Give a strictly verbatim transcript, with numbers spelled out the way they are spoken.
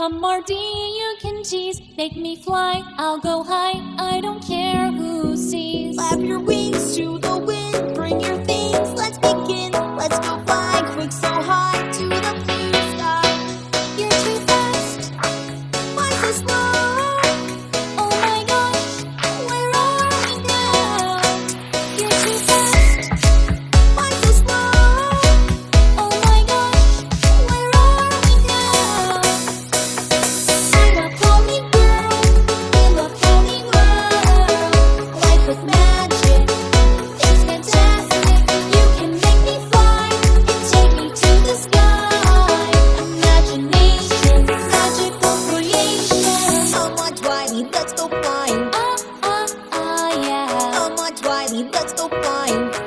Come Marty, you can tease. Make me fly, I'll go high. I don't care who sees. Clap your wings to the wind. Bring your things, let's begin. Let's go fly quick so high to the blue sky. You're too fast, Why so slow? oh my gosh. Where are we now? You're too fast, Why so slow? oh my gosh. Where are we now? I'm a pony girl in the pony world. Life with magic, it's fantastic. You can make me fly and take me to the sky. Imagination, magical creation. Come on, Twilight, let's go flying. Ah, ah, ah, yeah. Come on, Twilight, let's go flying.